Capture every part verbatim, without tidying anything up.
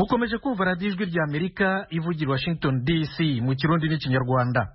mukomeje kumva radiyo ijwi rya Amerika ivugira Washington D C mu Kirundi n'Ikinyarwanda.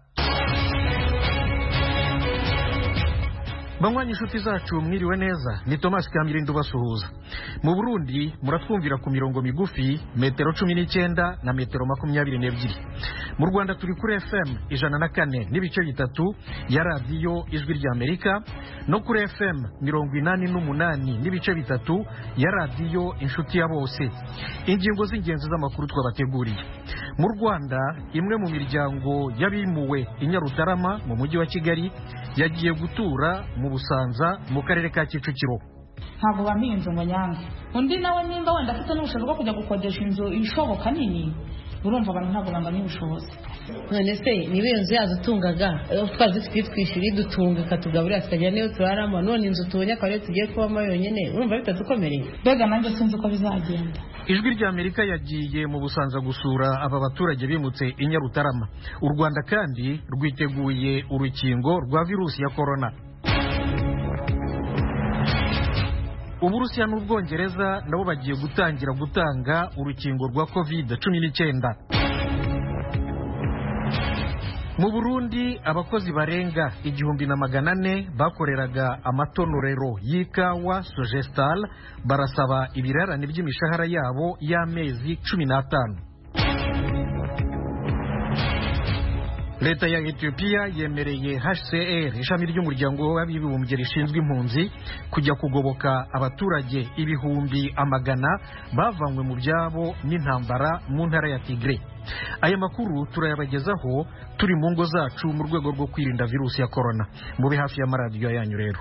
Banywanyi inshuti zacu mwiriwe neza, ni Thomas Kamirindo basuhuza. Mu Burundi muratwumvira ku mirongo migufi metero cumi n'icyenda na metero makumyabiri n'ebyiri. Mu Rwanda turi kuri F M ijana na kane n'ibice bitatu ya radiyo ijwi rya Amerika no kuri F M mirongo inani n'umunani n'ibice bitatu ya radiyo inshuti ya bose. Ingingo z'ingenzi z'amakuru twabateguriye. Mu Rwanda imwe mu miryango yabimuwe i Nyarutarama mu mujyi wa Kigali yagiye gutura mu Busanza mu karere ka Kicukiro. Ntabwo baminze ngo nyange undi nawe nimba wenda afite n'ubushobozi bwo kujya gukodesha inzu ishoboka nini, urumva abantu ntabwo banganya ubushobozi. None se niba iyo nzu yadutungaga twazi twitwishyura idutunga ikatugaburira tukajya niyo turaramo, none inzu tubonye akaba ariyo tugiye kubamo yonyine, urumva bitadukomereye? Mbega nanjye sinzi uko bizagenda. Ijwi rya Amerika yagiye mu Busanza gusura aba baturage bimutse i Nyarutarama. U Rwanda kandi rwiteguye urukingo rwa virusi ya corona. Uburusiya n'Ubwongereza nabo bagiye gutangira gutanga urukingo rwa covid cumi n'icyenda. Mu Burundi abakozi barenga igihumbi na magana ane bakoreraga amatonorero y'ikawa Sogestal barasaba ibirarane by'imishahara yabo y'amezi cumi n'atanu. Leta ya Ethiopia yemereye H C R ishami ry'umuryango w'abibumbye rishinzwe impunzi kujya kugoboka abaturage ibihumbi amagana bavanywe mu byabo n'intambara mu ntara ya Tigray. Aya makuru turayabagezaho turi mu ngo zacu mu rwego rwo kwirinda virusi ya corona. Mube hafi ya maradiyo yanyu rero.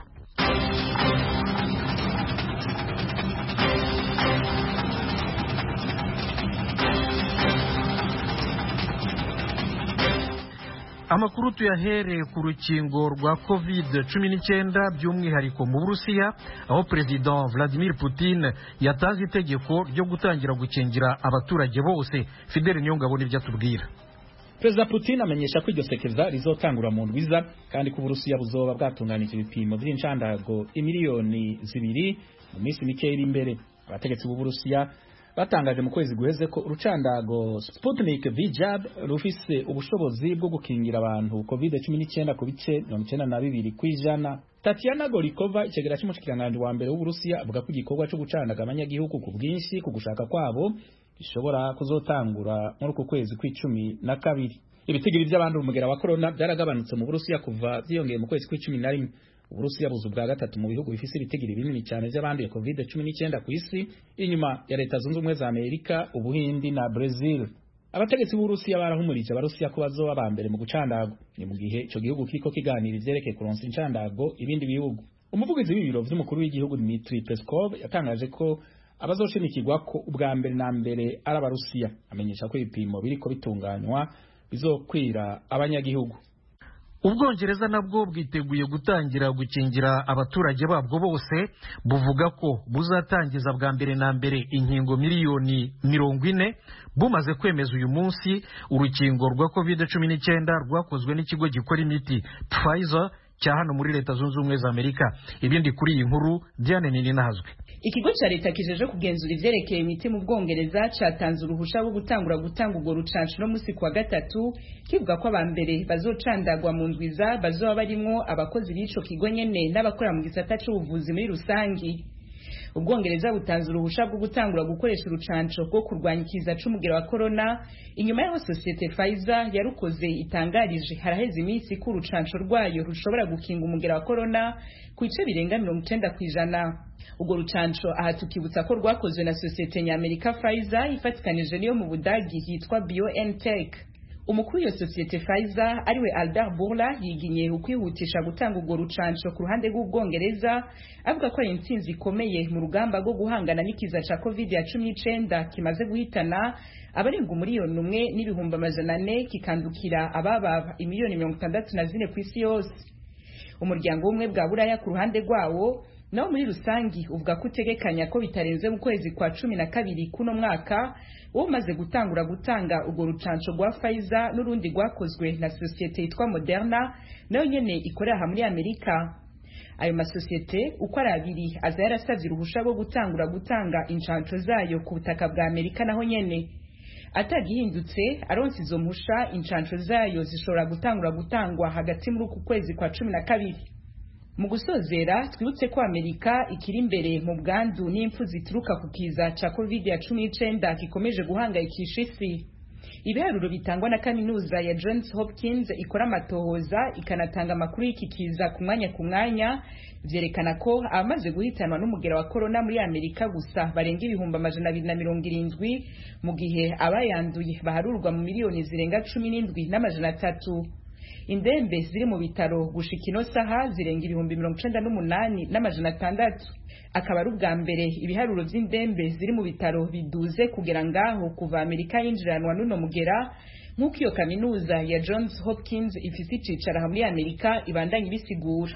Amakuru tuyahereye ku rukingo rwa covid cumi n'icyenda by'umwihariko mu Burusiya, aho President Vladimir Putin yatanze itegeko ryo gutangira gukingira abaturage bose. Fidel Nyongabo nibyo atubwira. Perezida Putin amenyesha ko iryo sekeza rizotangura mu ndwiza kandi ku Burusiya buzoba bwatunganije ibipimo by'incandago imiliyoni zibiri mu minsi mike iri imbere. Abategetsi b'u Burusiya batangaje mu kwezi guheze ko urucandago Sputnik V Jab rufise ubushobozi bwo gukingira abantu covid cumi n'icyenda ku bice mirongo icyenda na bibiri kw'ijana. Tatiana Golikova, ikigera cy'umushikiranganje wa mbere w'Uburusiya, avuga ko igikorwa cyo gucandaga abanyagihugu ku bwinshi ku gushaka kwabo gishobora kuzotangura muri uku kwezi kw'icumi na kabiri. Ibitigiri by'abantu umugera wa corona byaragabanutse mu Burusiya kuva byiyongeye mu kwezi kw'icumi na rimwe. Uburusiya buzu bwa gatatu mu bihugu bifise ibitigiri binini cyane by'abanduye covid cumi n'icyenda ku isi, inyuma ya Leta Zunze Ubumwe za Amerika, Ubuhindi na Brazil. Abategetsi b'Uburusiya barahumurije Abarusiya ko bazoba ba mbere mu gucandago, ni mu gihe ico gihugu kiriko kiganira ivyerekeye kuronsa incandago ibindi bihugu. Umuvugizi w'ibiro vy'umukuru w'igihugu Dmitry Peskov yatangaje ko abazoshimikirwa ko ubwa mbere na mbere ari Abarusiya, amenyesha ko ibipimo biriko bitunganywa bizokwira abanyagihugu. Ubwongereza nabwo bwiteguye gutangira gukingira abaturage babwo bose, buvuga ko buzatangiza bwa mbere na mbere inkingo miliyoni mirongo ine bumaze kwemeza uyu munsi urukingo rwa covid cumi n'icyenda rwakozwe n'ikigo gikora imiti Pfizer cya hano muri Leta Zunze Ubumwe za Amerika. Ibindi kuri iyi nkuru Diane Ninahazwe. Ikigo cha leta kijeje kugenzura ivyerekeye imiti mu Bwongereza catanze uruhusha rwo gutangura gutanga ubwo rucanco no musi kwa gatatu, kivuga ko abambere bazocandagwa mu ndwiza bazoba barimwo abakozi b'ico kigo nyene n'abakora mu gisata c'ubuvuzi muri rusangi. Ubwongereza butanze uruhusha rwo gutangura gukoresha urucanco rwo kurwanya ikiza c'umugera wa corona inyuma y'aho societe Pfizer yarukoze itangarije haraheze iminsi ko urucanco rwayo rushobora gukinga umugera wa corona ku ice birenga mirongo icyenda kw'ijana. Ubwo rucanco aha tukibutsa ko rwakozwe na societe ny'Amerika Pfizer ifatikanije niyo mu Budagi hitwa BioNTech. Umukuru w'iyo societe Pfizer ariwe Albert Bourla yiginye ukwihutisha gutanga ubwo rucanco ku ruhande rw'Ubwongereza, avuga ko ari intsinzi ikomeye mu rugamba rwo guhangana n'ikiza ca covid cumi n'icyenda kimaze guhitana abarenga umuriyoni umwe n'ibihumbi amajana ane kikandukira ababa imiliyoni mirongo itandatu na zine ku isi yose. Umuryango w'umwe bwa Buraya ku ruhande rwawo nawo muri rusangi uvuga ko utegekanya ko bitarenze mu kwezi kwa cumi na kabiri kuno mwaka wo maze gutangura gutanga ubwo rucanco rwa Pfizer n'urundi rwakozwe na societe yitwa Moderna nayo nyene ikorera muri Amerika. ayo masosiyete uko ari abiri aza yarasavye uruhusha rwo gutangura gutanga incanco zayo ku butaka bwa Amerika naho nyene atagihindutse aronse izo mpusha incanco zayo zishobora gutangura gutangwa hagati muri uku kwezi kwa cumi na kabiri. Mu gusozera twibutse ko Amerika ikiri imbere mu bwandu n'impfu zituruka ku kiza ca covid cumi n'icenda gikomeje guhangayikisha isi. Ibiharuro bitangwa na kaminuza ya Johns Hopkins ikora amatohoza ikanatanga amakuru y'iki kiza ku mwanya ku mwanya vyerekana ko abamaze guhitanwa n'umugera wa corona muri Amerika gusa barenga ibihumbi amajana abiri na mirongo irindwi mu gihe abayanduye baharurwa mu miliyoni zirenga cumi n'indwi n'amajana atatu. Indembe ziri mu bitaro gushika ino saha zirenga ibihumbi mirongo icenda n'umunani n'amajana atandatu. Akaba ari ubwa mbere ibiharuro vy'indembe ziri mu bitaro biduze kugera ngaho kuva Amerika yinjiranwa n'uno mugera nk'uko iyo kaminuza ya Johns Hopkins ifise icicaro muri Amerika ibandanya ibisigura.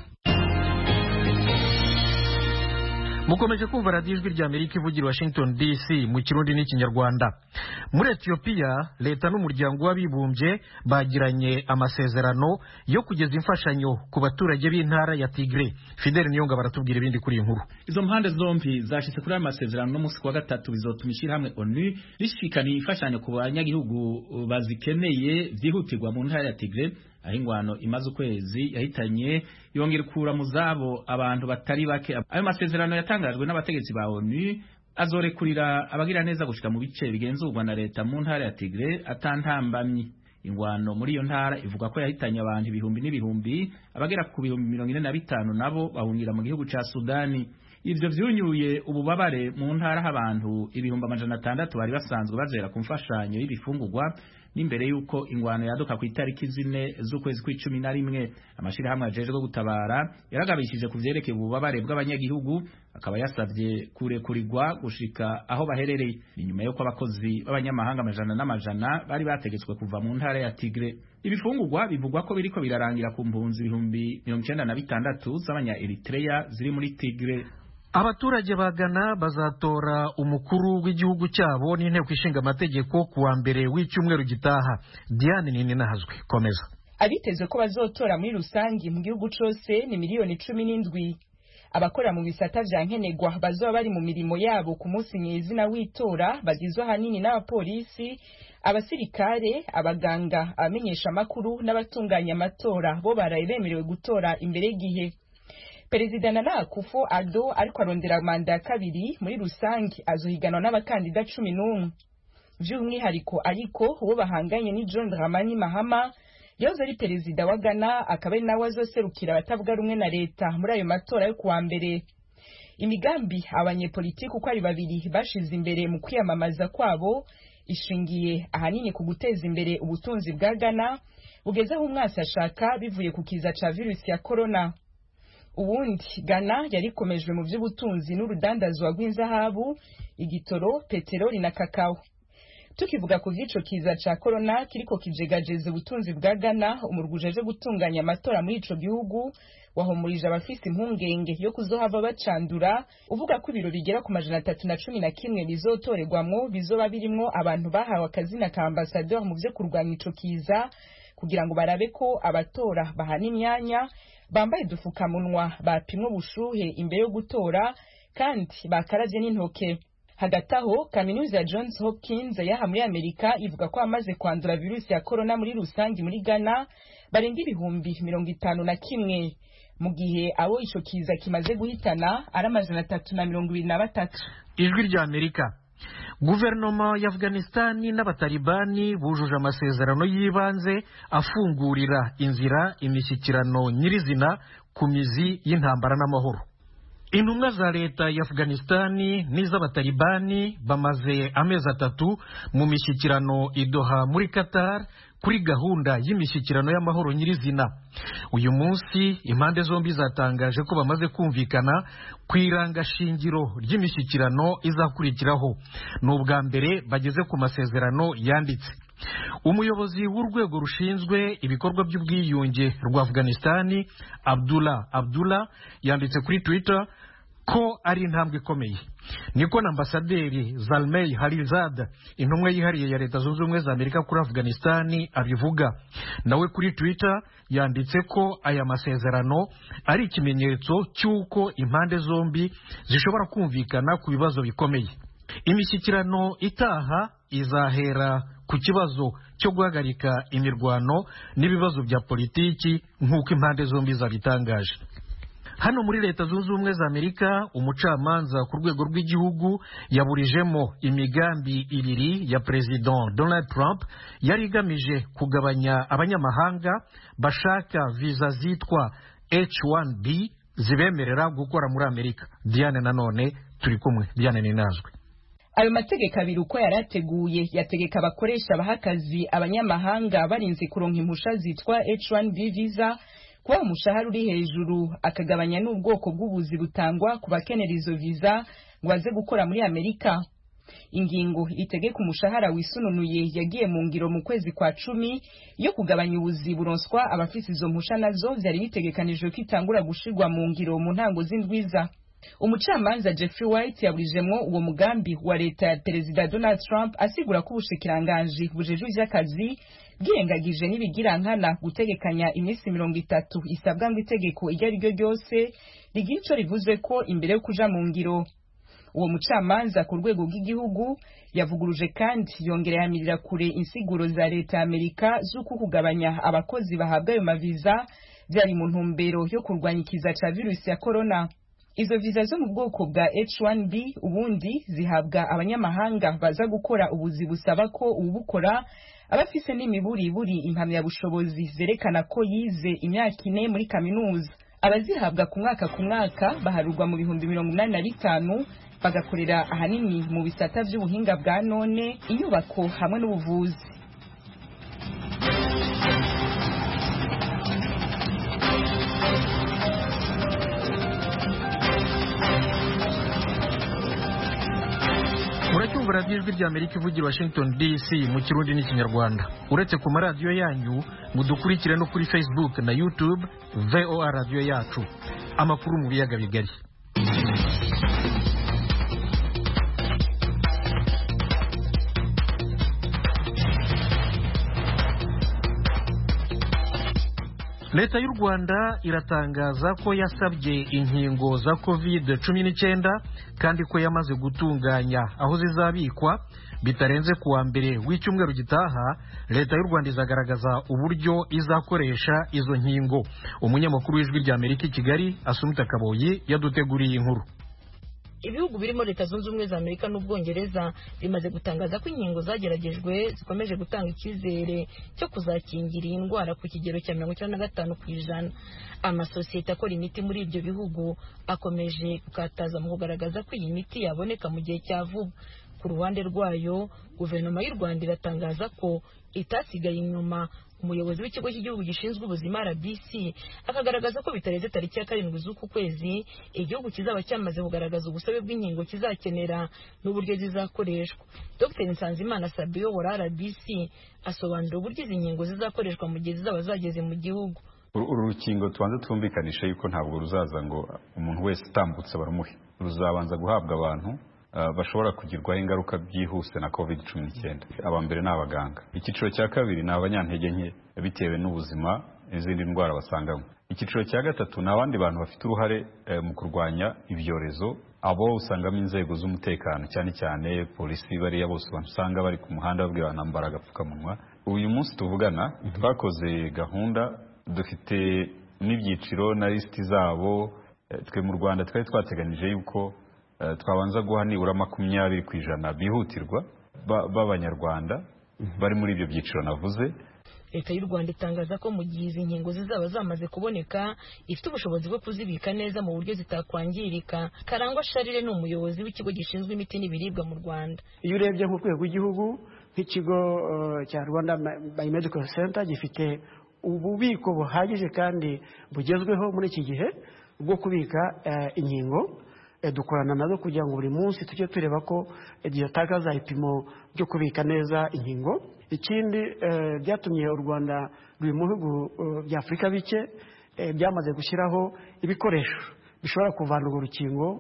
mukomeje kumva radiyo ijwi rya Amerika ivugira Washington D C mu kirundi n'ikinyarwanda. Muri Ethiopia leta n'umuryango w'abibumbye bagiranye amasezerano yo kugeza imfashanyo ku baturage b'intara ya Tigray. Fidel Niyonga baratubwira ibindi kuri inkuru. Izo mpande zombi zashitse kuri amasezerano no musi kwa gatatu bizotuma ishyirahamwe ONU rishikana imfashanyo ku banyagihugu bazikeneye vyihutirwa mu ntara ya Tigray aho ingwano imaze ukwezi yahitanye yongera kura mu zabo abantu batari bake. Ayo masezerano yatangajwe n'abategetsi ba ONU azorekurira abagira neza gushika mu bice bigenzurwa na leta mu ntara ya Tigray atantambamye. Ingwano muri iyo ntara ivuga ko yahitanye abantu ibihumbi n'ibihumbi, abagera ku bihumbi mirongo ine na bitanu nabo bahungira mu gihugu ca Sudani. Ivyo vyunyuye ububabare mu ntara h'abantu ibihumbi amajana atandatu bari basanzwe bazera ku mfashanyo y'ibifungurwa n'imbere yuko ingwano yaduka ku itariki zine z'ukwezi kw'icumi na rimwe. Amashirahamwe ajejwe gutabara yaragabishije ku vyerekeye ububabare bw'abanyagihugu, akaba yasavye kurekurirwa gushika aho baherereye. Ni nyuma yuko abakozi b'abanyamahanga amajana n'amajana bari bategetswe kuva mu ntara ya Tigray. Ibifungurwa bivugwa ko biriko birarangira ku mpunzi ibihumbi mirongo icenda na bitandatu z'abanya Eritrea ziri muri Tigray. Abaturage bagana bazatora umukuru w'igihugu cyabo n'inteko ishinga amategeko kuwa mbere w'icyumweru gitaha. Diane nini nahazwe komeza. Abiteze ko bazotora muri rusangi mu gihugu cose ni miliyoni cumi n'indwi. Abakora mu bisata vya nkenegwa bazoba bari mu mirimo yabo ku munsi nyezina w'itora bagizwe hanini n'abapolisi, abasirikare, abaganga, abamenyesha makuru n'abatunganya amatora bo baraye bemerewe gutora imbere y'igihe. Perezida Nana Akufo-Addo ariko arondera manda ya kabiri muri rusangi azohiganwa n'abakandida cumi n'umwe. Vy'umwihariko ariko uwo bahanganye ni John Dramani Mahama yoza ari perezida wa Ghana, akaba ari nawe azoserukira abatavuga rumwe na leta muri ayo matora yo kuwa mbere. Imigambi abanyepolitiki uko ari babiri bashize imbere mu kwiyamamaza kwabo ishingiye ahanini ku guteza imbere ubutunzi bwa Ghana bugeze aho umwasi ashaka bivuye ku kiza ca virusi ya corona. Ubundi Ghana yarikomejwe mu vy'ubutunzi n'urudandazwa rw'inzahabu, igitoro, peteroli na kakao. Tukivuga ku vy'ico kiza ca corona kiriko kijegajeze ubutunzi bwa Ghana, umurgujeje gutunganya amatora muri ico gihugu wahumurije abafise impungenge yo kuzohava bacandura, uvuga ko ibiro bigera ku majana atatu na cumi na kimwe bizotorerwamwo bizoba birimwo abantu bahawe akazina ka ambassadeur mu vyo kurwanya ico kiza kugira ngo barabe ko abatora bahana imyanya, bambaye dufukamunwa, bapimwe ubushuhe imbere yo gutora kandi bakaravye n'intoke. Hagati aho kaminuza ya Johns Hopkins yaha muri Amerika ivuga ko amaze kwandura virusi ya corona muri rusangi muri Ghana barenga ibihumbi mirongo itanu na kimwe, mu gihe abo ico kiza kimaze guhitana ari amajana atatu na mirongo ibiri na batatu. Ijwi rya Amerika. Guverinoma ya Afghanistan n'abatalibani bujuje amasezerano y'ibanze afungurira inzira imishyikirano nyirizina ku mizi y'intambara n'amahoro. Intumwa za leta ya Afghanistan n'iz'abatalibani bamaze amezi atatu mu mishyikirano i Doha muri Qatar kuri gahunda y'imishyikirano y'amahoro nyirizina. Uyu munsi impande zombi zatangaje ko bamaze kumvikana ku irangashingiro ry'imishyikirano izakurikiraho. N'ubwa mbere bageze ku masezerano yanditse. Umuyobozi w'urwego rushinzwe ibikorwa by'ubwiyunge rwa Afghanistan, Abdullah Abdullah, yanditse kuri Twitter ko ari intambwe ikomeye. Niko na ambasaderi Zalmay Khalilzad, intumwa yihariye ya Leta Zunze Ubumwe za Amerika kuri Afghanistan, abivuga. Nawe kuri Twitter yanditse ko aya masezerano ari ikimenyetso cy'uko impande zombi zishobora kumvikana ku bibazo bikomeye. Imishyikirano itaha izahera ku kibazo cyo guhagarika imirwano n'ibibazo bya politiki nk'uko impande zombi zabitangaje. Hano muri Leta Zunze Ubumwe za Amerika, umucamanza ku rwego rw'igihugu yaburijemo imigambi ibiri ya President Donald Trump yari igamije kugabanya abanyamahanga bashaka visa zitwa H one B zibemerera gukora muri Amerika. Diane nanone turi kumwe. Diane ninazwe. Ayo mategeko abiri uko yarateguye yategeka abakoresha bahakazi abanyamahanga barinze kuronka impusha zitwa H one B visa kuba umushahara uri hejuru, akagabanya n'ubwoko bw'ubuzi butangwa ku bakenera izo visa ngo baze gukora muri Amerika. Ingingo itegeka umushahara wisununuye yagiye mu ngiro mu kwezi kwa cumi yo kugabanya ubuzi buronswa abafise izo mpusha, nazo vyari bitegekanijwe ko itangura gushirwa mu ngiro mu ntango z'indwiza. Umucamanza Jeffrey White yaburijemwo uwo mugambi wa leta ya Perezida Donald Trump, asigura ko ubushikiranganje bujejwe ivy'akazi bwirengagije n'ibigirankana gutegekanya iminsi mirongo itatu isabwa ngo itegeko iryo ari ryo ryose rigira ico rivuze ko imbere yo kuja mu ngiro. Uwo mucamanza ku rwego rw'igihugu yavuguruje kandi yongera yamirira kure insiguro za leta ya Amerika z'uko kugabanya abakozi bahabwa ayo maviza byari mu ntumbero yo kurwanya ikiza ca virusi ya corona. Izo viza zo mu bwoko bwa H one B ubundi zihabwa abanyamahanga baza gukora ubuzi busaba ko ubukora abafise n'imiburiburi impamyabushobozi zerekana ko yize imyaka ine muri kaminuza. Abazihabwa ku mwaka ku mwaka baharurwa mu bihumbi mirongo inani na bitanu, bagakorera ahanini mu bisata by'ubuhinga bwa none, inyubako hamwe n'ubuvuzi. Muracyumva radiyo ijwi rya Amerika ivugira Washington D C mu Kirundi n'Ikinyarwanda. Uretse ku maradiyo yanyu, mudukurikire no kuri Facebook na YouTube V O A radiyo yacu. Amakuru mu biyaga bigari. Leta y'u Rwanda iratangaza ko yasabye inkingo za covid cumi n'icyenda kandi ko yamaze gutunganya aho zizabikwa bitarenze kuwa mbere w'icyumweru gitaha. Leta y'u Rwanda izagaragaza uburyo izakoresha izo nkingo. Umunyamakuru w'ijwi rya Amerika i Kigali Asumta Kaboyi yaduteguriye inkuru. Ibihugu birimo Leta Zunze Ubumwe za Amerika n'Ubwongereza bimaze gutangaza ko inkingo zageragejwe zikomeje gutanga icyizere cyo kuzakingira iyi ndwara ku kigero cya mirongo icyenda na gatanu ku ijana. Amasosiyete akora imiti muri ibyo bihugu akomeje gukataza mu kugaragaza ko iyi miti yaboneka mu gihe cya vuba. Ku ruhande rwayo, guverinoma y'u Rwanda iratangaza ko itasigaye inyuma. Umuyobozi w'ikigo cy'igihugu gishinzwe ubuzima R B C akagaragaza ko bitarenze tariki ya karindwi z'uku kwezi igihugu kizaba cyamaze kugaragaza ubusabe bw'inkingo kizakenera n'uburyo zizakoreshwa. Dr Nsanzimana Sabio uyobora R B C asobanura uburyo izi nkingo zizakoreshwa mu gihe zizaba zageze mu gihugu. Uru rukingo tubanze twumvikanisha yuko ntabwo ruzaza ngo umuntu wese utambutse barumuhe. Ruzabanza guhabwa abantu bashobora kugirwaho ingaruka byihuse na covid cumi n'icyenda. Aba mbere ni abaganga. Icyiciro cya kabiri ni abanyantege nke bitewe n'ubuzima n'izindi ndwara basangamo. Icyiciro cya gatatu ni abandi bantu bafite uruhare mu kurwanya ibyorezo, abo usangamo inzego z'umutekano cyane cyane polisi, bariya bose usanga bari ku muhanda babwira nambara agapfukamunwa. Uyu munsi tuvugana twakoze gahunda, dufite n'ibyiciro na lisiti zabo. Twe mu Rwanda twari twateganije yuko twabanza guha nibura makumyabiri ku ijana bihutirwa b'abanyarwanda bari muri ibyo byiciro navuze. Leta y'u Rwanda itangaza ko mu gihe izi nkingo zizaba zamaze kuboneka ifite ubushobozi bwo kuzibika neza mu buryo zitakwangirika. Karangwa Sharire ni umuyobozi w'ikigo gishinzwe imiti n'ibiribwa mu Rwanda. Iyo urebye ku rwego rw'igihugu nk'ikigo cya Rwanda Biomedical Center gifite ububiko buhagije kandi bugezweho muri iki gihe bwo kubika inkingo. Dukorana nazo kugira ngo buri munsi tujye tureba ko dutakaza ibipimo byo kubika neza inkingo. Ikindi byatumye u Rwanda ruri mu bihugu bya Afurika bike byamaze gushyiraho ibikoresho bishobora kuvana urwo rukingo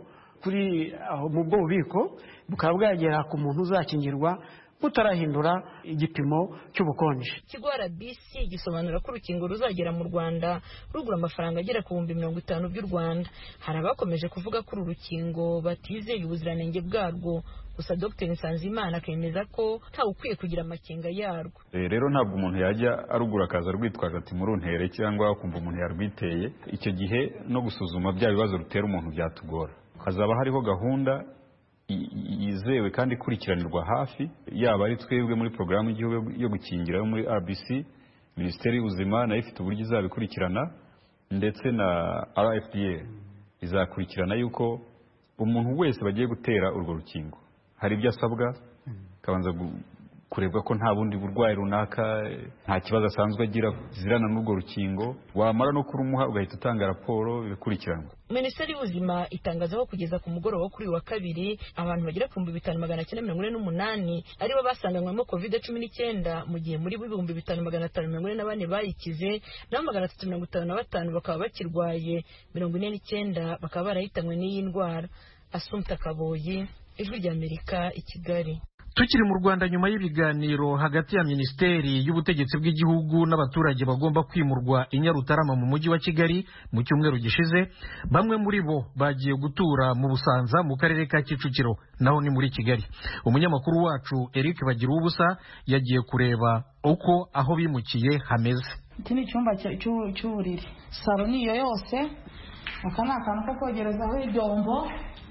kuri aho mu bwo bubiko bukaba bwagera ku muntu uzakingirwa butarahindura igipimo cy'ubukonje. Ikigo R B C gisobanura ko urukingo ruzagera mu Rwanda rugura amafaranga agera ku bihumbi mirongo itanu by'u Rwanda. Hari abakomeje kuvuga ko uru rukingo batizeye ubuziranenge bwarwo, gusa Dr Nsanzimana akemeza ko ntawe ukwiye kugira amakenga yarwo. Rero ntabwo umuntu yajya arugura akaza rwitwaje ati muruntere cyangwa kumva umuntu yarwiteye. Icyo gihe no gusuzuma bya bibazo rutera umuntu byatugora. Hazaba hariho gahunda yizewe kandi ikurikiranirwa hafi, yaba ari twebwe muri porogaramu y'igihugu yo gukingira yo muri R B C, Minisiteri y'Ubuzima nayo ifite uburyo izabikurikirana, ndetse na R F D A izakurikirana yuko umuntu wese bagiye gutera urwo rukingo hari ibyo asabwa, kabanza kurebwa ko nta bundi burwayi runaka, nta kibazo asanzwe agira zirana n'urwo rukingo, wamara no kurumuha ugahita utanga raporo bikurikiranwa. Minisiteri y'Ubuzima itangaza ko kugeza ku mugoroba kuri wa kabiri abantu bagera ku bihumbi bitanu magana cyenda mirongo ine n'umunani aribo basanganywemo covid cumi n'icyenda, mu gihe muri bo ibihumbi bitanu magana atanu mirongo ine na bane bayikize, naho magana atatu mirongo itanu na batanu bakaba bakirwaye, mirongo ine n'icyenda bakaba barahitanywe n'iyi ndwara. Assumpta Kaboyi, Ijwi ry'Amerika, i Kigali. Tukiri mu Rwanda, nyuma y'ibiganiro hagati ya Minisiteri y'Ubutegetsi bw'Igihugu n'abaturage bagomba kwimurwa i Nyarutarama mu mujyi wa Kigali mu cyumweru gishize, bamwe muri bo bagiye gutura mu Busanza mu karere ka Kicukiro, naho ni muri Kigali. Umunyamakuru wacu Eric Bagiruwubusa yagiye kureba uko aho bimukiye hameze. Iki ni icyumba cy'uburiri, salo niyo yose, aka ni akantu ko kogerezaho ibyombo.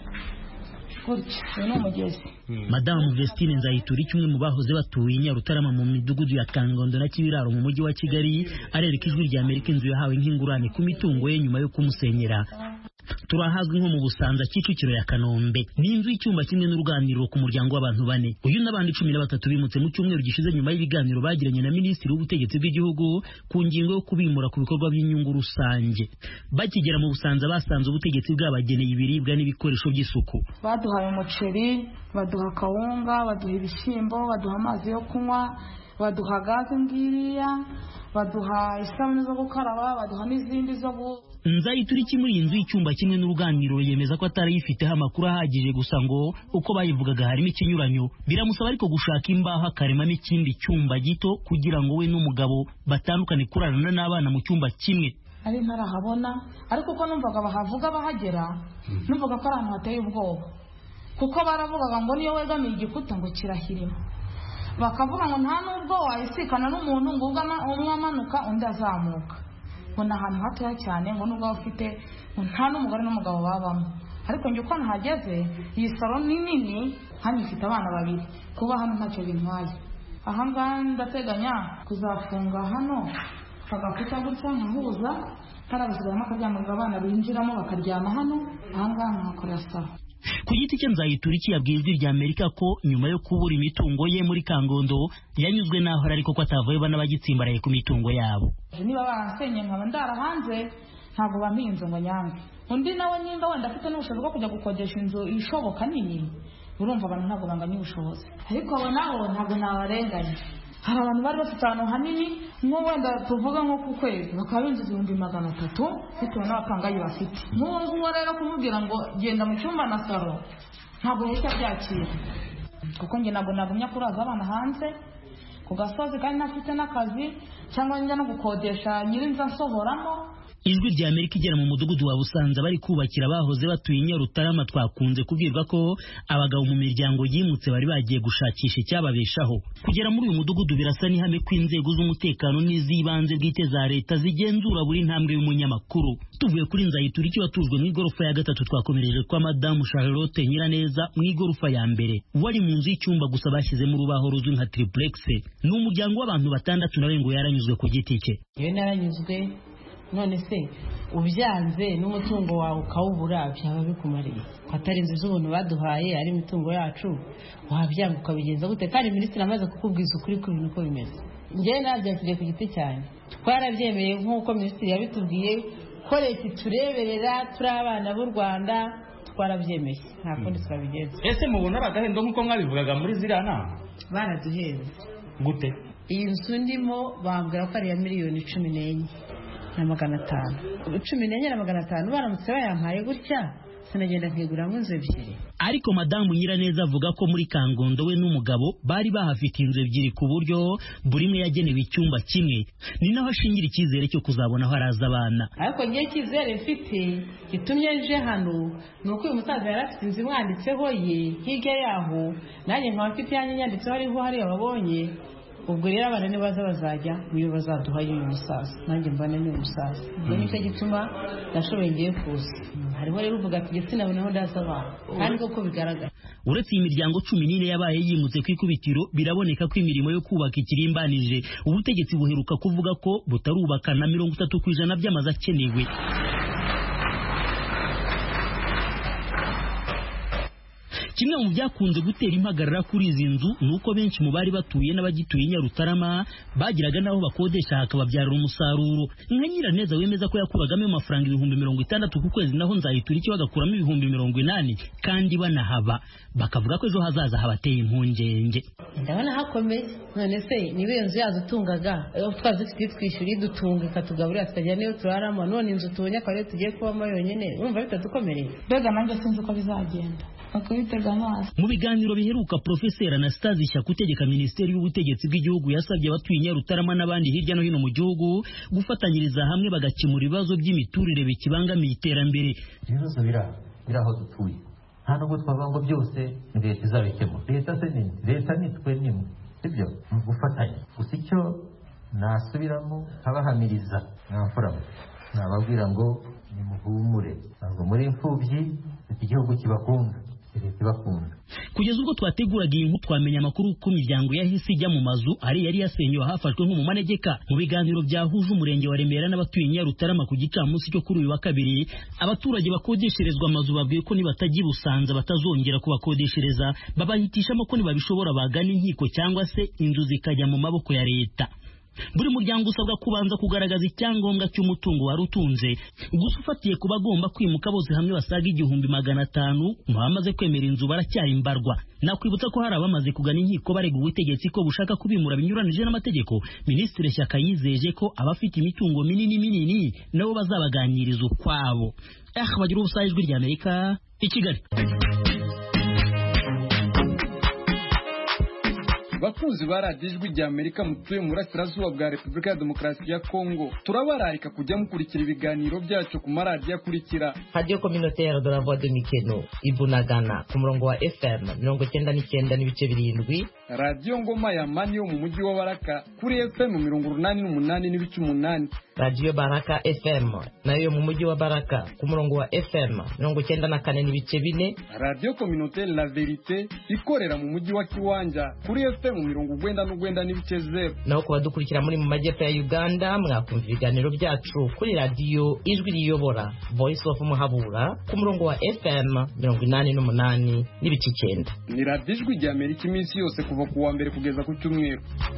Madamu Vestine Nzayitura, kimwe mu bahoze batuye Nyarutarama mu midugudu ya Kangondo na Kibiraro mu mujyi wa Kigali, arereka Ijwi ry'Amerika inzu yahawe nk'ingurane ku mitungo ye nyuma yo kumusenyera. Turahazwi nko mu Busanza, Kicukiro ya Kanombe. Ni inzu y'icyumba kimwe n'uruganiriro ku muryango w'abantu bane. Uyu n'abandi cumi na batatu bimutse mu cyumweru gishize nyuma y'ibiganiro bagiranye na Minisitiri w'Ubutegetsi bw'Igihugu ku ngingo yo kubimura ku bikorwa by'inyungu rusange. Bakigera mu Busanza basanze ubutegetsi bwabageneye ibiribwa n'ibikoresho by'isuku. Baduhaye umuceri, baduha kawunga, baduha ibishyimbo, baduha amazi yo kunywa, baduha gaze ngiriya, baduha isabune zo gukaraba, baduha n'izindi zo gu Nzayitura muri iyi nzu y'icyumba kimwe n'uruganiriro yemeza ko atari yifiteho amakuru ahagije, gusa ngo uko bayivugaga harimo ikinyuranyo. Biramusaba ariko gushaka imbaho akaremamo ikindi cyumba gito kugira ngo we n'umugabo batandukane kurarana n'abana mu cyumba kimwe. Ari ntarahabona, ariko uko numvaga bahavuga bahagera, numvaga ko ari ahantu hateye ubwoba, kuko baravugaga ngo niyo wegamiye igikuta ngo kirahirima, bakavuga ngo nta nubwo wayisikana n'umuntu ngo umwe amanuka undi azamuka, ngo ni ahantu hatoya cyane, ngo nubwo ufite nta n'umugore n'umugabo babamo. Ariko njye uko nahageze, iyi salo ni nini, hano ifite abana babiri, kuba hano ntacyo bintwaye. Aha ngaha ndateganya kuzafunga hano agakuta gutya nkahuza, harabusigayemo akaryamira abana binjiramo bakaryama hano, aha ngaha nkakora salo. Ku giti cye Nzayitura yabwiye Ijwi ry'Amerika ko nyuma yo kubura imitungo ye muri Kangondo yanyuzwe naho ariko ko atavuye bana bagitsimbaraye ku mitungo yabo. Niba baransenye nkaba ndara hanze, ntabwo bampiye inzu ngo nyange. Undi nawe nimba wenda afite n'ubushobozi bwo kujya gukodesha inzu ishoboka nini, urumva abantu ntabwo banganya ubushobozi, ariko abo nabo ntabwo nabarenganya. Hari abantu bari bafite ahantu hanini, nko wenda tuvuga nko ku kwezi bakaba binjiza ibihumbi magana atatu bitewe n'abapangayi bafite. Nk'uwo nguwo rero kumubwira ngo genda mu cyumba na salo ntabwo bushya byakira, kuko njye ntabwo nagumya kuraza abana hanze ku gasozi kandi nafite n'akazi, cyangwa njya no gukodesha nyirinzu nsohoramo. Ijwi ry'Amerika igera mu mudugudu wa Busanza bari kubakira abahoze batuye Nyarutarama, twakunze kubwirwa ko abagabo mu miryango yimutse bari bagiye gushakisha icyababeshaho. Kugera muri uyu mudugudu birasa n'ihame ko inzego z'umutekano n'iz'ibanze bwite za leta zigenzura buri ntambwe y'umunyamakuru. Tuvuye kuri Nzayitura watujwe mu igorofa ya gatatu, twakomereje kwa Madamu Charlotte Nyiraneza mu igorofa ya mbere, wari mu nzu y'icyumba gusa bashyizemo urubaho ruzwi nka triplex. Ni umuryango w'abantu batandatu nawe ngo yaranyuzwe ku giti cye. Yewe naranyuzwe, none se ubyanze n'umutungo wawe ukawubura byaba bikumariye? Atari inzu z'ubuntu baduhaye ari imitungo yacu, wabyanga ukabigenza gute? Kandi minisitiri amaze kukubwiza ukuri ku bintu uko bimeze. Njyewe nabyakiriye ku giti cyane, twarabyemeye nk'uko minisitiri yabitubwiye ko leta itureberera turi abana b'u Rwanda, twarabyemeye nta kundi twabigenza. Ese mubona bagahendo nk'uko mwabivugaga muri ziriya nama? Baraduhenze. Gute? Iyi nzu ndimo bambwira ko ari ya miliyoni cumi n'enye na magana atanu, cumi n'enye na magana atanu baramutse bayampaye gutya sinagenda nkiguramo inzu ebyiri. Ariko madamu Nyiraneza avuga ko muri Kangondo we n'umugabo bari bahafite inzu ebyiri ku buryo buri imwe yagenewe icyumba kimwe, ni naho ashingira icyizere cyo kuzabona aho araza abana. Ariko ngiye icyizere mfite gitumye nje hano ni uko uyu musaza yari afite inzu imwanditseho ye, hirya yaho nanjye nkaba mfite yanjye nyanditseho ariho hariya babonye. Ubwo rero abana ni baza bazajya niyo bazaduha y'uyu musaza, nanjye mbana n'uyu musaza. Ubwo nicyo gituma nashoboye ngiye kuza. Hariho rero uvuga ati gitsina naho ndasaba, kandi koko bigaragara. Uretse iyi miryango cumi n'ine yabaye yimutse ku ikubitiro, biraboneka ko imirimo yo kubaka ikirimbanije. Ubutegetsi buheruka kuvuga ko butarubaka na mirongo itatu ku ijana by'amazu akenewe. Kimwe mu byakunze gutera impagarara kuri izi nzu nuko benshi mu bari batuye n'abagituye Nyarutarama bagiraga naho bakodesha hakababyarira umusaruro. Nka Nyiraneza wemeza ko yakuragamo amafaranga ibihumbi mirongo itandatu ku kwezi, naho Nzayitura icyo bagakuramo ibihumbi mirongo inani, kandi banahaba bakavuga ko ejo hazaza habateye impungenge. Ndabona hakomeye, none se niba iyo nzu yadutungaga twazi twitwishyura idutunga ikatugaburira tukajya niyo turaramo, none inzu tubonye akaba ariyo tugiye kubamo yonyine, urumva bitadukomereye. Mbega nanjye sinzi uko bizagenda. Mu biganiro biheruka Profeseri Anastase Shyaka utegeka Minisiteri y'Ubutegetsi bw'Igihugu yasabye abatuye Nyarutarama n'abandi hirya no hino mu gihugu gufatanyiriza hamwe bagakemura ibibazo by'imiturire bikibangamiye iterambere. Ibibazo biraho biraho dutuye, nta nubwo twavuga ngo byose leta izabikemura. Leta se ni leta nitwe nimwe, sibyo? Mu gufatanya gusa icyo nasubiramo abahamiriza n'abafuramo nababwira ngo nimuhumure, ntabwo muri imfubyi, iki gihugu kibakunda. Kugeza ubwo twateguraga iyi nkuru twamenya amakuru ko imiryango yahise ijya mu mazu ari yari yasenyewe hafashwe nko mu manegeka. Mu biganiro byahuje umurenge wa Remera n'abatuye Nyarutarama ku gicamunsi cyo kuri uyu wa kabiri, abaturage bakodesherezwa amazu babwiye ko nibatajya i Busanza batazongera kubakodeshereza, babahitishamo ko nibabishobora bagana inkiko cyangwa se inzu zikajya mu maboko ya leta. Buri muryango usabwa kubanza kugaragaza icyangombwa cy'umutungo wari utunze. Gusa ufatiye kuba agomba kwimuka bose hamwe basaga igihumbi magana atanu, mu bamaze kwemera inzu baracyari mbarwa. Nakwibutsa ko hari abamaze kugana inkiko barega ubutegetsi ko bushaka kubimura binyuranije n'amategeko. Minisitiri Shyaka yizeje ko abafite imitungo minini minini nabo bazabaganiriza ukwabo. Eh, bagira ubusaye ijwi rya Amerika i Kigali. Bakunzi ba radiyo ijwi rya Amerika mutuye mu burasirazuba bwa Repubulika ya Demokarasi ya Kongo, turabararika kujya mukurikira ibiganiro byacu ku maradiyo akurikira: Radio Communautaire de la Voix de Mikeno Ibunagana ku murongo wa F M mirongo icyenda n'icyenda n'ibice birindwi, Radio Ngoma ya Mani yo mu mujyi wa Baraka kuri F M mirongo urunani n'umunani n'ibice umunani, Radio Baraka F M nayo mu mujyi wa Baraka ku murongo wa F M mirongo icyenda na kane n'ibice bine, Radio Communautaire La Verite ikorera mu mujyi wa Kiwanja kuri F M mu mirongo ugwenda n'ugwenda n'ibice zero. Naho kuba dukurikira muri mu majyepfo ya Uganda mwakumva ibiganiro byacu kuri radio Ijwi Riyobora Voice of Muhabura ku murongo wa F M mirongo inani n'umunani n'ibice icyenda. Ni radio Ijwi rya Amerika iminsi yose kuva ku wa mbere kugeza ku cyumweru.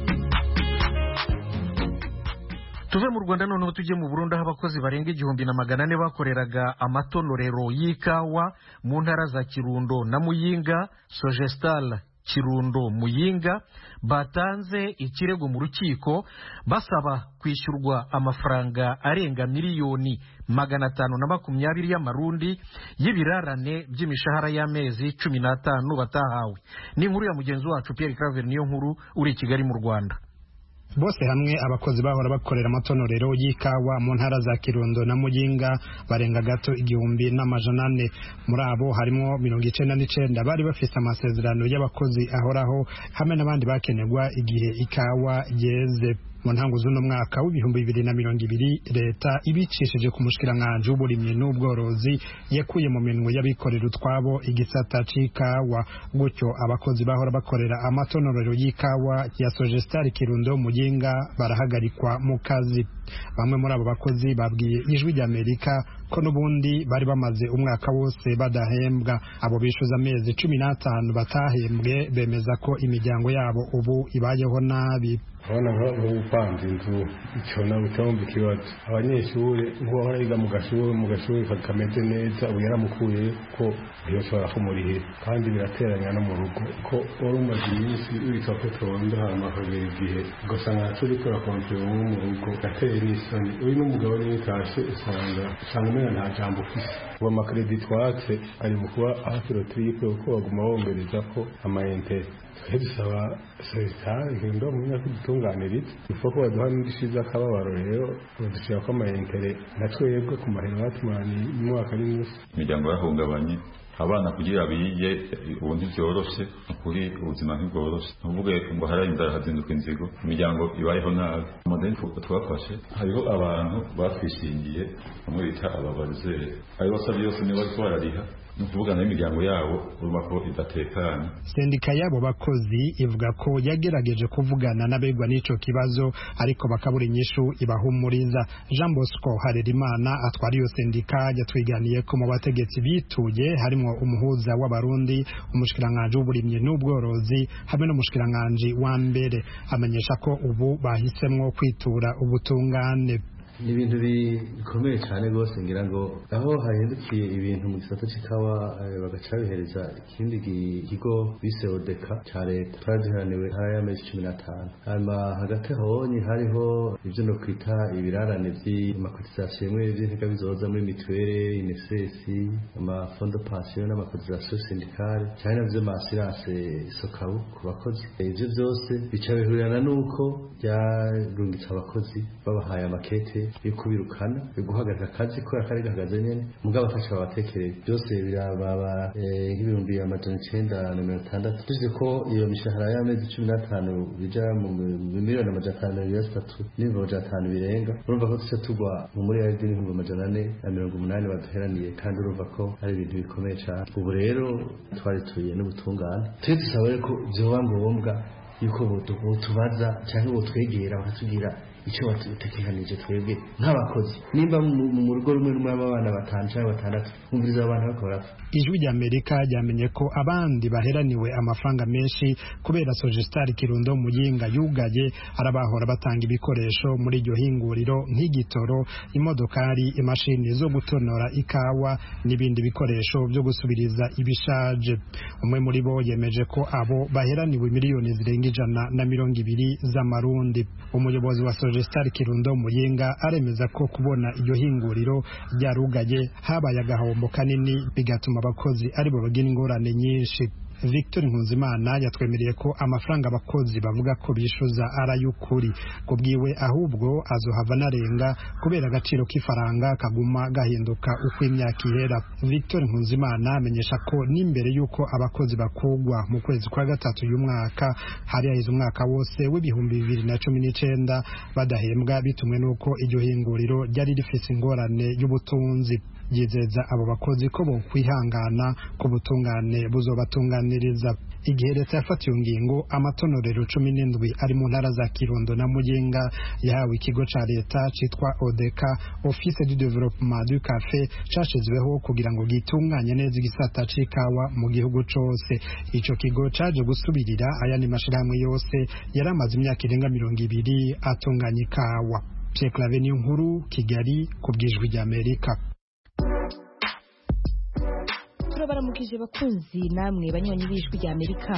Tuve mu Rwanda noneho tujye mu Burundi, aho abakozi barenga igihumbi na magana ane bakoreraga amatonorero y'ikawa mu ntara za Kirundo na Muyinga, Sogestal Kirundo Muyinga, batanze ikirego mu rukiko basaba kwishyurwa amafaranga arenga miliyoni magana atanu na makumyabiri y'amarundi y'ibirarane by'imishahara y'amezi cumi n'atanu batahawe. Ni inkuru ya mugenzi wacu Pierre Claver niyo nkuru uri i Kigali mu Rwanda. Bose hamwe abakozi bahora bakorera amatonorero y'ikawa mu ntara za Kirundo na Muyinga barenga gato igihumbi n'amajana ane. Muri abo harimo mirongo icenda n'icenda bari bafise amasezerano y'abakozi ahoraho hamwe n'abandi bakenerwa igihe ikawa yeze. Mu ntango z'uno mwaka w'ibihumbi bibiri na mirongo ibiri, leta ibicishije ku mushikiranganje w'uburimyi n'ubworozi yakuye mu minwe y'abikorera utwabo igisata c'ikawa. Gutyo abakozi bahora bakorera amatonorero y'ikawa ya Sogestal Kirundo Muyinga barahagarikwa mu kazi. Bamwe muri abo bakozi babwiye Ijwi rya Amerika ko n'ubundi bari bamaze umwaka wose badahembwa. Abo bishuza amezi cumi n'atanu batahembwe bemeza ko imiryango yabo ubu ibayeho nabi. Abana nk'ubupanze inzu icyo ntabwo cyangwa ikibazo. Abanyeshuri nk'uwahora yiga mu gashuri mu gashuri kameze neza ubu yaramukuye ko ntiyashobora kumurihira, kandi birateranya no mu rugo ko wari umaze iminsi witwa ko tonda hanyuma akagera igihe ugasanga ntacyo urikora kontorora wo mu rugo gateye emisoni uri n'umugabo n'itashe usanga usanga umenya nta jambo ufise ubu amakredi twatse ari mu kuba hafi rotripe kuko baguma bongereza ko amayintere twe dusaba serikali ihindura mu myaka idutunganiriza ifuko ko baduha n'indishyi z'akababaro rero badushyira ko amayintere na twebwe ku mahera batumanye umwaka n'inusu imiryango yahungabanye abana kugira bige ubu ntivyoroshe kuri ubuzima ntibworoshe ntuvuge ngo haraye inzara hazinduka inzigo imiryango ibayeho nabi amadeni twafashe hariho abantu batwishingiye bamwe bita ababarizeri ayo basabye yose niba bariko barariha nukuvugana n'imiryango yabo urumva ko idatekanye. Sendika yabo bakozi ivuga ko yagerageje kuvugana n'abegwa n'ico kibazo ariko bakabura inyishu ibahumuriza. Jean Bosco Harerimana atwara iyo sendika yatwiganiye ko mu bategetsi bituye harimo umuhuza w'abarundi, umushikiranganje w'uburimyi n'ubworozi hamwe n'umushikiranganje wa mbere, amenyesha ko ubu bahisemwo kwitura ubutungane. Ni ibintu bikomeye cyane rwose ngira ngo aho hahindukiye ibintu mu gisata cy'ikawa bagaca bihereza ikindi kigo bise Odeka cya leta twagiharaniwe hari amezi cumi n'atanu hanyuma hagati honye hariho ibyo no kwita ibirarane by'amakotisasiyo imwe by'inteka bizoza muri mituwere inesesi amafondo pansiyo n'amakotisasiyo sindikale cyane navyo masirase sokabu ku bakozi ibyo byose bica bihurirana n'uko byarungitse abakozi babahaye amakete yuko birukana biguhagarika akazi ko akari gahagaze nyene mugabo afasha abatekereye byose birababa nk'ibihumbi amajana icenda na mirongo itandatu tuzi ko iyo mishahara y'amezi cumi n'atanu bija mu miliyoni amajana atanu na zitatu n'ibihumbi amajana atanu birenga urumva ko tuca tugwa mu muri yaridi n'ibihumbi amajana ane na mirongo umunani baduheraniye kandi urumva ko ari ibintu bikomeye cyane. Ubu rero twari tuye n'ubutungane twe dusaba ko vyoba ngombwa yuko botubaza cyangwa botwegera bakatubwira icyo batekeranije twebwe nk'abakozi nimba mu rugo rumwe rumwe abana batanu cyangwa batandatu umviriza abantu bakora. Ijwi rya Amerika ryamenye ko abandi baheraniwe amafaranga menshi kubera Sogestar Kirundo Muyinga yugaye arabahora batanga ibikoresho muri iryo hinguriro nk'igitoro, imodokari, imashini zo gutonora ikawa n'ibindi bikoresho byo gusubiriza ibishaje. Umwe muri bo yemeje ko abo baheraniwe miliyoni zirenga ijana na mirongo ibiri z'amarundi. Umuyobozi wa Sogestar Kirundo Muyinga aremeza ko kubona iryo hinguriro ryarugaye habaye agahombo kanini bigatuma abakozi aribo bagira ingorane nyinshi. Victor Nkunzimana yatwemereye ko amafaranga abakozi bavuga ko bishuza arayukuri kubwiwe ahubwo azohava narenga kubera agaciro k'ifaranga kaguma gahinduka uko imyaka ihera. Victor Nkunzimana amenyesha ko n'imbere yuko abakozi bakugwa mu kwezi kwa gatatu y'umwaka hari yahize umwaka wose w'ibihumbi bibiri na cumi n'icenda badahembwa bitumwe n'uko iryo hinguriro ryari rifise ingorane y'ubutunzi. Yizeza abo bakozi ko bo kwihangana ku butungane buzobatunganiriza. Igihe leta yafatiye ingingo amatonorero cumi n'indwi ari mu ntara za Kirundo na Muyinga yahawe ikigo ca leta citwa Odeka Office du Développement du Café cashizweho kugira ngo gitunganye neza igisata c'ikawa mu gihugu cose. Ico kigo caje gusubirira ayandi mashirahamwe yose yaramaze imyaka irenga mirongo ibiri atunganya ikawa. Pierre Claver Nkuru, Kigali, kubwijwi rya Amerika. Turabaramukije bakunzi namwe banywanyi b'ijwi rya Amerika.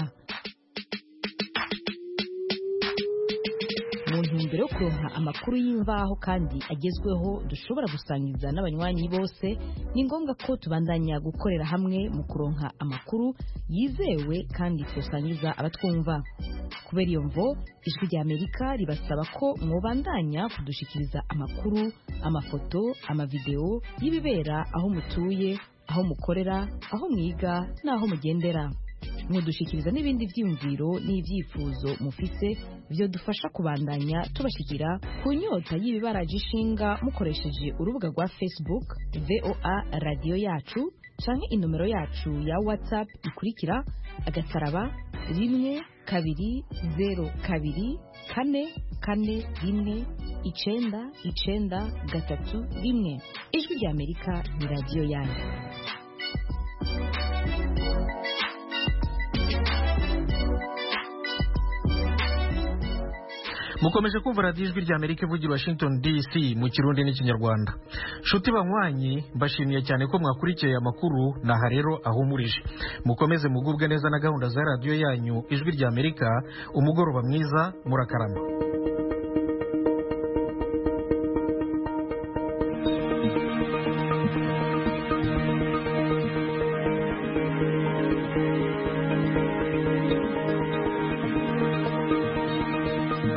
Mu ntumbero yo kuronka amakuru y'imvaho kandi agezweho dushobora gusangiza n'abanywanyi bose, ni ngombwa ko tubandanya gukorera hamwe mu kuronka amakuru yizewe kandi tusangiza abatwumva. Kubera iyo mvo ijwi rya Amerika ribasaba ko mwobandanya kudushikiriza amakuru, amafoto, amavideo y'ibibera aho mutuye, aho mukorera, aho mwiga n'aho mugendera. Mudushikiriza n'ibindi vyiyumviro n'ivyifuzo mufise byo dufasha kubandanya tubashikira ku nyota y'ibibaraje ishinga mukoresheje urubuga rwa Facebook V O A Radio Yacu canke inomero yacu ya WhatsApp ikurikira agataraba rimwe kabiri zero kabiri kane kane rimwe icenda icenda gatatu rimwe. Ijwi rya Amerika ni radio yanyu. Mukomeje kumva radiyo ijwi rya Amerika ivugira Washington D C mu Kirundi n'Ikinyarwanda. Nshuti banywanyi, mbashimiye cyane ko mwakurikiye amakuru naha rero ahumurije. Mukomeze mugubwe neza na gahunda za radiyo yanyu ijwi rya Amerika. Umugoroba mwiza, murakarama.